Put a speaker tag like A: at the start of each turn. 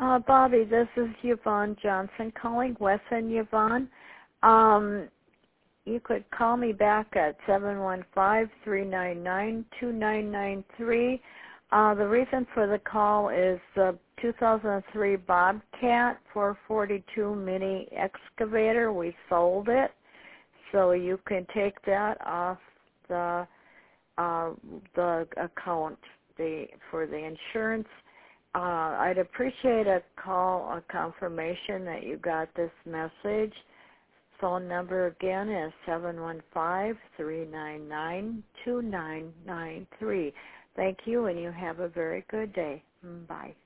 A: Bobby, this is Yvonne Johnson calling, Wes and Yvonne. You could call me back at 715-399-2993. The reason for the call is the 2003 Bobcat 442 mini excavator. We sold it, so you can take that off the account for the insurance. I'd appreciate a call, a confirmation that you got this message. Phone number again is 715-399-2993. Thank you, and you have a very good day. Bye.